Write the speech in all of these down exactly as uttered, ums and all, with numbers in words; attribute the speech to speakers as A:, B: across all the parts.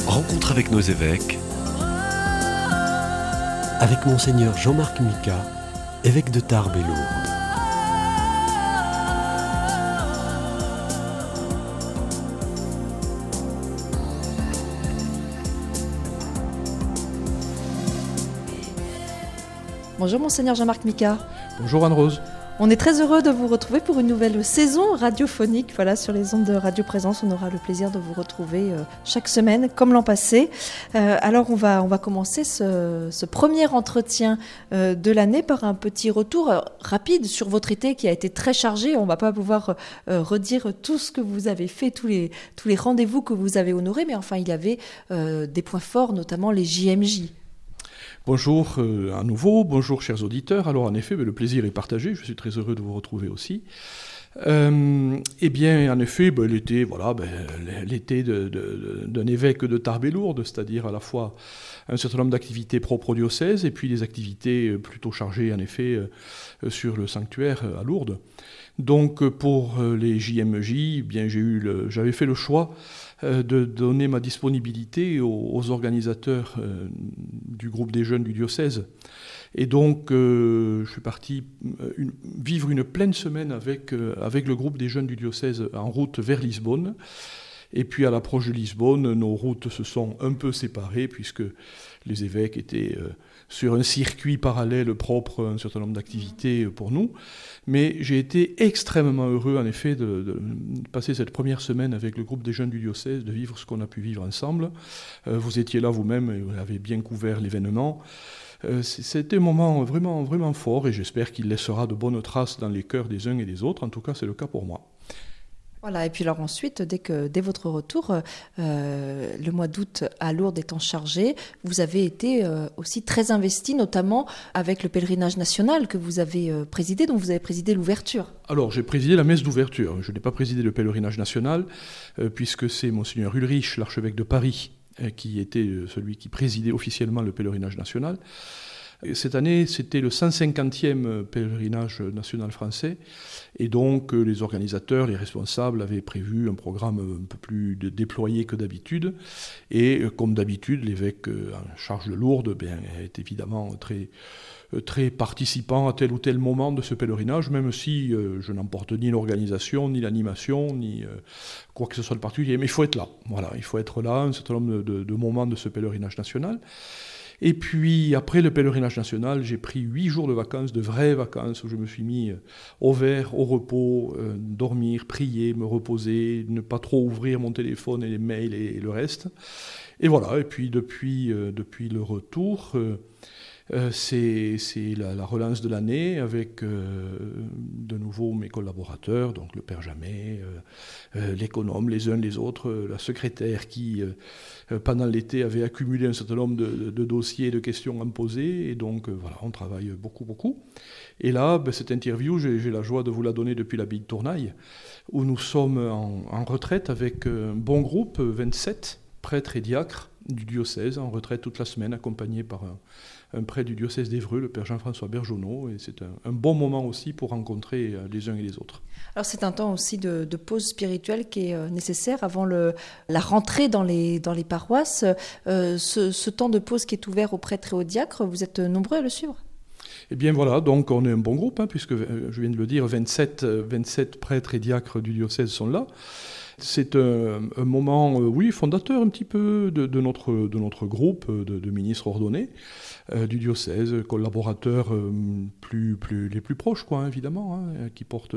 A: Rencontre avec nos évêques.
B: Avec Monseigneur Jean-Marc Micas, évêque de Tarbes et Lourdes.
C: Bonjour Monseigneur Jean-Marc Micas.
D: Bonjour Anne-Rose.
C: On est très heureux de vous retrouver pour une nouvelle saison radiophonique. Voilà, sur les ondes de Radio Présence, on aura le plaisir de vous retrouver euh, chaque semaine, comme l'an passé. Euh, alors, on va, on va commencer ce, ce premier entretien euh, de l'année par un petit retour euh, rapide sur votre été qui a été très chargé. On ne va pas pouvoir euh, redire tout ce que vous avez fait, tous les, tous les rendez-vous que vous avez honorés, mais enfin, il y avait euh, des points forts, notamment les J M J.
D: Bonjour euh, à nouveau, bonjour chers auditeurs. Alors en effet, le plaisir est partagé, je suis très heureux de vous retrouver aussi. Euh, eh bien, en effet, ben, l'été, voilà, ben, l'été de, de, d'un évêque de Tarbes et Lourdes, c'est-à-dire à la fois un certain nombre d'activités propres au diocèse et puis des activités plutôt chargées, en effet, euh, sur le sanctuaire à Lourdes. Donc, pour les J M J, eh bien, j'ai eu le, j'avais fait le choix euh, de donner ma disponibilité aux, aux organisateurs euh, du groupe des jeunes du diocèse. Et donc, euh, je suis parti une, vivre une pleine semaine avec, euh, avec le groupe des jeunes du diocèse en route vers Lisbonne. Et puis, à l'approche de Lisbonne, nos routes se sont un peu séparées puisque les évêques étaient euh, sur un circuit parallèle propre à un certain nombre d'activités pour nous. Mais j'ai été extrêmement heureux, en effet, de, de passer cette première semaine avec le groupe des jeunes du diocèse, de vivre ce qu'on a pu vivre ensemble. Euh, vous étiez là vous-même et vous avez bien couvert l'événement. Euh, c'était un moment vraiment, vraiment fort et j'espère qu'il laissera de bonnes traces dans les cœurs des uns et des autres. En tout cas, c'est le cas pour moi.
C: Voilà, et puis alors ensuite, dès, que, dès votre retour, euh, le mois d'août à Lourdes étant chargé, vous avez été euh, aussi très investi, notamment avec le pèlerinage national que vous avez euh, présidé, dont vous avez présidé l'ouverture.
D: Alors, j'ai présidé la messe d'ouverture. Je n'ai pas présidé le pèlerinage national, euh, puisque c'est Monseigneur Ulrich, l'archevêque de Paris, euh, qui était euh, celui qui présidait officiellement le pèlerinage national. Cette année, c'était le cent cinquantième pèlerinage national français, et donc les organisateurs, les responsables avaient prévu un programme un peu plus déployé que d'habitude, et comme d'habitude, l'évêque en charge de Lourdes bien, est évidemment très, très participant à tel ou tel moment de ce pèlerinage, même si euh, je n'emporte ni l'organisation, ni l'animation, ni euh, quoi que ce soit de particulier, mais il faut être là, voilà, il faut être là, un certain nombre de, de, de moments de ce pèlerinage national. Et puis, après le pèlerinage national, j'ai pris huit jours de vacances, de vraies vacances, où je me suis mis au vert, au repos, euh, dormir, prier, me reposer, ne pas trop ouvrir mon téléphone et les mails et, et le reste. Et voilà, et puis depuis, euh, depuis le retour, euh, euh, c'est, c'est la, la relance de l'année avec euh, de nouveau mes collaborateurs, donc le Père Jamet, euh, euh, l'économe, les uns les autres, euh, la secrétaire qui... Euh, pendant l'été, avait accumulé un certain nombre de, de, de dossiers et de questions à me poser. Et donc, euh, voilà, on travaille beaucoup, beaucoup. Et là, ben, cette interview, j'ai, j'ai la joie de vous la donner depuis l'abbaye de Tournaille, où nous sommes en, en retraite avec un bon groupe, vingt-sept prêtres et diacres du diocèse, en retraite toute la semaine, accompagnés par un, un prêtre du diocèse d'Évreux, le Père Jean-François Bergeonneau. Et c'est un, un bon moment aussi pour rencontrer les uns et les autres.
C: Alors c'est un temps aussi de, de pause spirituelle qui est nécessaire avant le, la rentrée dans les, dans les paroisses. Euh, ce, ce temps de pause qui est ouvert aux prêtres et aux diacres, vous êtes nombreux à le suivre ?
D: Eh bien voilà, donc on est un bon groupe, hein, puisque je viens de le dire, vingt-sept, vingt-sept prêtres et diacres du diocèse sont là. C'est un, un moment, euh, oui, fondateur un petit peu de, de, notre, de notre groupe de, de ministres ordonnés euh, du diocèse, collaborateurs euh, plus, plus, les plus proches, quoi, hein, évidemment, hein, qui portent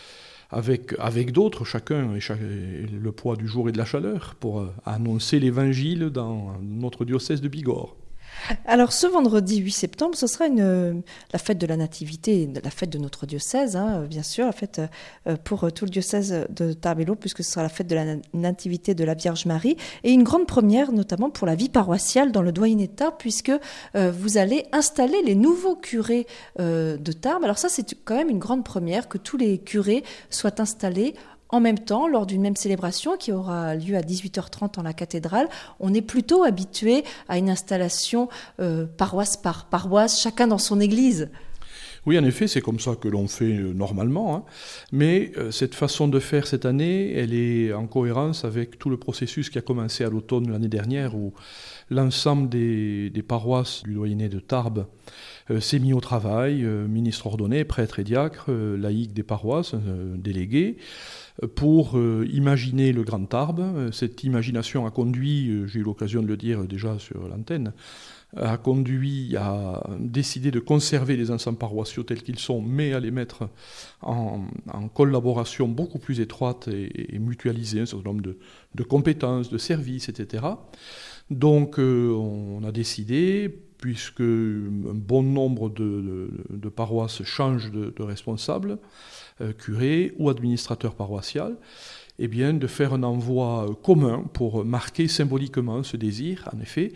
D: avec, avec d'autres, chacun et, chaque, et le poids du jour et de la chaleur, pour euh, annoncer l'évangile dans notre diocèse de Bigorre.
C: Alors ce vendredi huit septembre, ce sera une, la fête de la Nativité, la fête de notre diocèse, hein, bien sûr, la fête pour tout le diocèse de Tarbes et Lourdes, puisque ce sera la fête de la Nativité de la Vierge Marie, et une grande première notamment pour la vie paroissiale dans le doyenné de Tarbes, puisque euh, vous allez installer les nouveaux curés euh, de Tarbes. Alors ça, c'est quand même une grande première, que tous les curés soient installés en même temps, lors d'une même célébration qui aura lieu à dix-huit heures trente en la cathédrale. On est plutôt habitué à une installation euh, paroisse par paroisse, chacun dans son église.
D: Oui, en effet, c'est comme ça que l'on fait euh, normalement, hein. Mais euh, cette façon de faire cette année, elle est en cohérence avec tout le processus qui a commencé à l'automne l'année dernière, où l'ensemble des, des paroisses du doyenné de Tarbes euh, s'est mis au travail, euh, ministres ordonnés, prêtres et diacres, euh, laïcs des paroisses, euh, délégués, euh, pour euh, imaginer le Grand Tarbes. Euh, Cette imagination a conduit, euh, j'ai eu l'occasion de le dire déjà sur l'antenne, a conduit à décider de conserver les ensembles paroissiaux tels qu'ils sont, mais à les mettre en, en collaboration beaucoup plus étroite et, et mutualiser un certain nombre de, de compétences, de services, et cetera. Donc euh, on a décidé, puisque un bon nombre de, de, de paroisses changent de, de responsable, euh, curé ou administrateur paroissial, eh bien, de faire un envoi commun pour marquer symboliquement ce désir, en effet,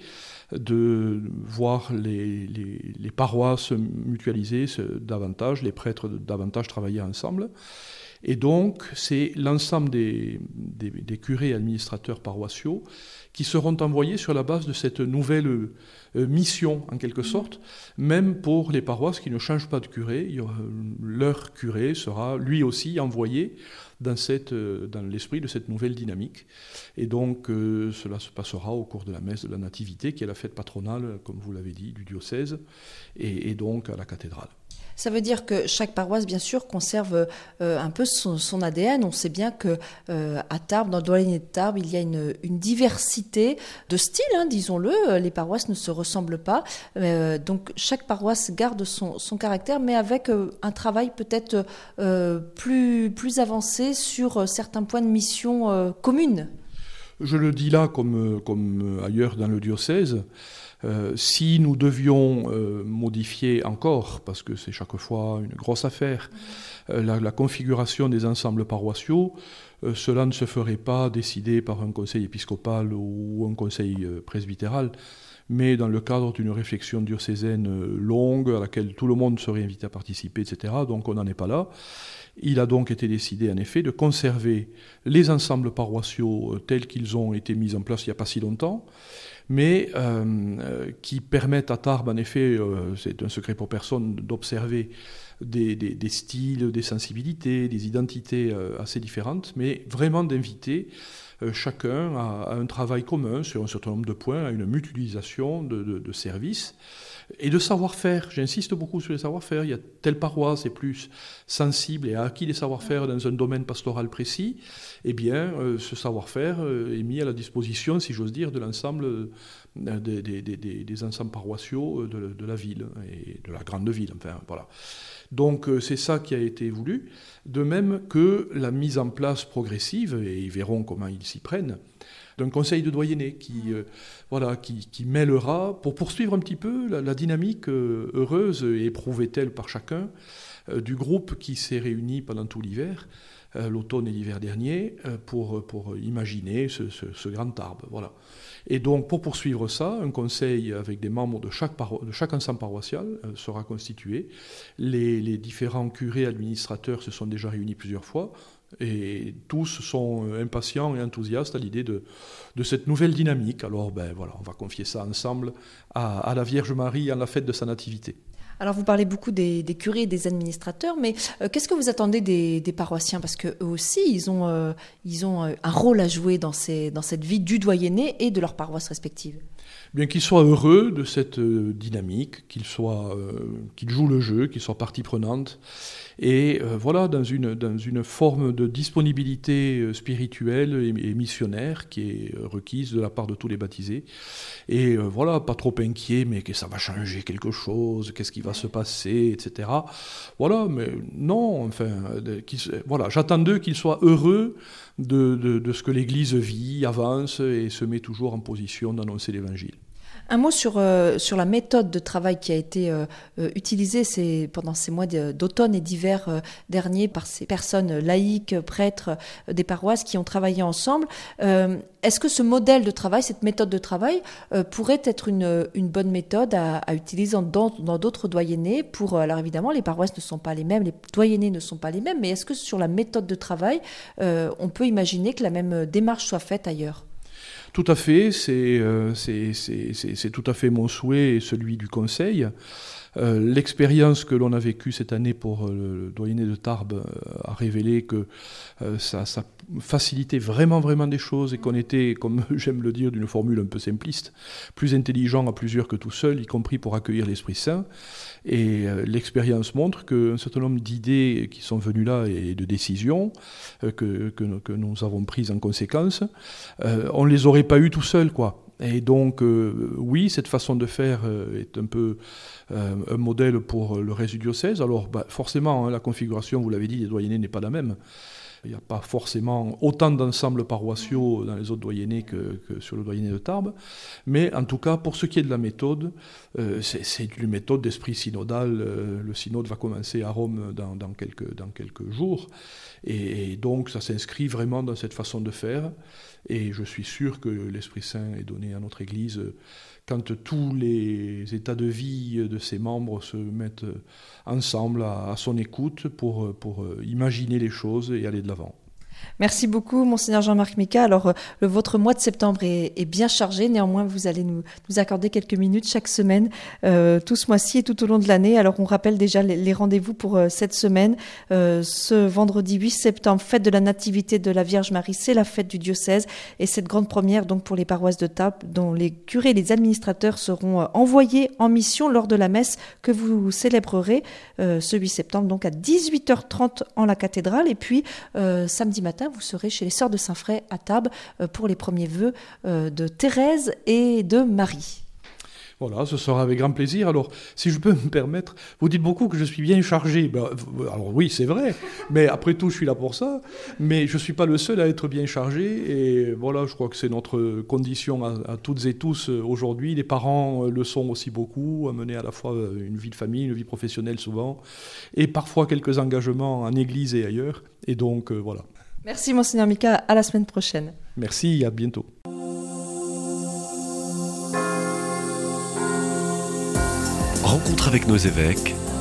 D: de voir les, les, les paroisses mutualiser davantage, les prêtres davantage travailler ensemble. Et donc, c'est l'ensemble des, des, des curés et administrateurs paroissiaux qui seront envoyés sur la base de cette nouvelle euh, mission, en quelque sorte, même pour les paroisses qui ne changent pas de curé. Il y aura, leur curé sera lui aussi envoyé dans, cette, dans l'esprit de cette nouvelle dynamique. Et donc, euh, cela se passera au cours de la messe de la Nativité, qui est la fête patronale, comme vous l'avez dit, du diocèse, et, et donc à la cathédrale.
C: Ça veut dire que chaque paroisse, bien sûr, conserve euh, un peu son, son A D N. On sait bien que euh, à Tarbes, dans le doyenné de Tarbes, il y a une, une diversité de styles, hein, disons-le. Les paroisses ne se ressemblent pas. Euh, donc chaque paroisse garde son, son caractère, mais avec euh, un travail peut-être euh, plus, plus avancé sur certains points de mission euh, communes.
D: Je le dis là comme, comme ailleurs dans le diocèse. Euh, si nous devions euh, modifier encore, parce que c'est chaque fois une grosse affaire, euh, la, la configuration des ensembles paroissiaux, euh, cela ne se ferait pas décidé par un conseil épiscopal ou un conseil euh, presbytéral, mais dans le cadre d'une réflexion diocésaine euh, longue, à laquelle tout le monde serait invité à participer, et cetera. Donc on n'en est pas là. Il a donc été décidé, en effet, de conserver les ensembles paroissiaux euh, tels qu'ils ont été mis en place il n'y a pas si longtemps, mais euh, qui permettent à Tarbes, en effet, euh, c'est un secret pour personne, d'observer des, des, des styles, des sensibilités, des identités euh, assez différentes, mais vraiment d'inviter euh, chacun à, à un travail commun sur un certain nombre de points, à une mutualisation de, de, de services et de savoir-faire. J'insiste beaucoup sur les savoir-faire. Il y a telle paroisse est plus sensible et a acquis des savoir-faire dans un domaine pastoral précis. Eh bien, euh, ce savoir-faire euh, est mis à la disposition, si j'ose dire, de l'ensemble euh, des, des, des, des ensembles paroissiaux de, de la ville et de la grande ville. Enfin, voilà. Donc, euh, c'est ça qui a été voulu. De même que la mise en place progressive, et ils verront comment ils s'y prennent, d'un conseil de doyenné qui, euh, voilà, qui, qui mêlera, pour poursuivre un petit peu la, la dynamique euh, heureuse et éprouvée telle par chacun, euh, du groupe qui s'est réuni pendant tout l'hiver, euh, l'automne et l'hiver dernier, euh, pour, pour imaginer ce, ce, ce grand Tarbes. Voilà. Et donc, pour poursuivre ça, un conseil avec des membres de chaque, paro- de chaque ensemble paroissial euh, sera constitué. Les, les différents curés administrateurs se sont déjà réunis plusieurs fois. Et tous sont impatients et enthousiastes à l'idée de, de cette nouvelle dynamique. Alors, ben voilà, on va confier ça ensemble à, à la Vierge Marie à la fête de sa nativité.
C: Alors, vous parlez beaucoup des, des curés et des administrateurs, mais euh, qu'est-ce que vous attendez des, des paroissiens? Parce qu'eux aussi, ils ont, euh, ils ont un rôle à jouer dans, ces, dans cette vie du doyenné et de leurs paroisses respectives.
D: Bien qu'ils soient heureux de cette euh, dynamique, qu'ils soient, euh, qu'ils jouent le jeu, qu'ils soient partie prenante, et euh, voilà, dans une, dans une forme de disponibilité euh, spirituelle et, et missionnaire qui est euh, requise de la part de tous les baptisés. Et euh, voilà, pas trop inquiet, mais que ça va changer quelque chose, qu'est-ce qui va se passer, et cetera. Voilà, mais non, enfin, euh, voilà, j'attends d'eux qu'ils soient heureux de, de, de ce que l'Église vit, avance et se met toujours en position d'annoncer l'Évangile.
C: Un mot sur, euh, sur la méthode de travail qui a été euh, euh, utilisée ces, pendant ces mois d'automne et d'hiver euh, derniers par ces personnes laïques, prêtres euh, des paroisses qui ont travaillé ensemble. Euh, est-ce que ce modèle de travail, cette méthode de travail, euh, pourrait être une, une bonne méthode à, à utiliser dans, dans d'autres doyennés pour, alors évidemment, les paroisses ne sont pas les mêmes, les doyennés ne sont pas les mêmes, mais est-ce que sur la méthode de travail, euh, on peut imaginer que la même démarche soit faite ailleurs ?
D: Tout à fait, c'est, euh, c'est, c'est, c'est, c'est tout à fait mon souhait et celui du Conseil. Euh, l'expérience que l'on a vécue cette année pour euh, le doyenné de Tarbes euh, a révélé que euh, ça, ça facilitait vraiment, vraiment des choses et qu'on était, comme j'aime le dire d'une formule un peu simpliste, plus intelligent à plusieurs que tout seul, y compris pour accueillir l'Esprit Saint. Et euh, l'expérience montre qu'un certain nombre d'idées qui sont venues là et de décisions euh, que, que, que nous avons prises en conséquence, euh, on ne les aurait pas eues tout seul, quoi. Et donc, euh, oui, cette façon de faire euh, est un peu euh, un modèle pour le reste du diocèse. Alors, bah, forcément, hein, la configuration, vous l'avez dit, des doyennés n'est pas la même. Il n'y a pas forcément autant d'ensembles paroissiaux dans les autres doyennés que, que sur le doyenné de Tarbes. Mais en tout cas, pour ce qui est de la méthode, euh, c'est, c'est une méthode d'esprit synodal. Euh, le synode va commencer à Rome dans, dans, quelques, dans quelques jours. Et, et donc, ça s'inscrit vraiment dans cette façon de faire. Et je suis sûr que l'Esprit Saint est donné à notre Église quand tous les états de vie de ses membres se mettent ensemble à, à son écoute pour, pour imaginer les choses et aller de l'avant.
C: Merci beaucoup, Monseigneur Jean-Marc Micas. Alors, le, votre mois de septembre est, est bien chargé. Néanmoins, vous allez nous, nous accorder quelques minutes chaque semaine, euh, tout ce mois-ci et tout au long de l'année. Alors, on rappelle déjà les, les rendez-vous pour euh, cette semaine. Euh, ce vendredi huit septembre, fête de la Nativité de la Vierge Marie, c'est la fête du diocèse. Et cette grande première, donc, pour les paroisses de Tarbes, dont les curés et les administrateurs seront euh, envoyés en mission lors de la messe que vous célébrerez euh, ce huit septembre, donc à dix-huit heures trente en la cathédrale. Et puis, euh, samedi matin, matin, vous serez chez les Sœurs de Saint-Fray à Tarbes pour les premiers vœux de Thérèse et de Marie.
D: Voilà, ce sera avec grand plaisir. Alors, si je peux me permettre, vous dites beaucoup que je suis bien chargé. Ben, alors oui, c'est vrai, mais après tout, je suis là pour ça. Mais je ne suis pas le seul à être bien chargé. Et voilà, je crois que c'est notre condition à, à toutes et tous aujourd'hui. Les parents le sont aussi beaucoup, à mener à la fois une vie de famille, une vie professionnelle souvent, et parfois quelques engagements en église et ailleurs. Et donc, euh, voilà.
C: Merci, Monseigneur Micas. À la semaine prochaine.
D: Merci, à bientôt.
B: Rencontre avec nos évêques,